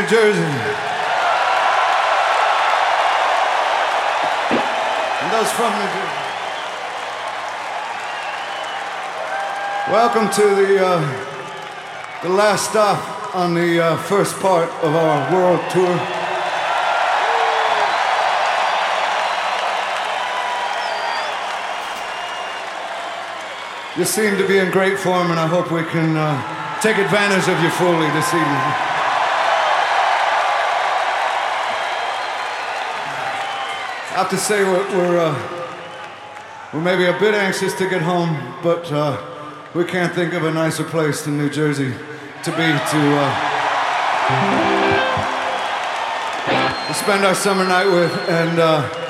Jersey. And those from New Jersey. Welcome to the last stop on the first part of our world tour. You seem to be in great form, and I hope we can take advantage of you fully this evening. I have to say we're maybe a bit anxious to get home, but we can't think of a nicer place than New Jersey to be to spend our summer night with, and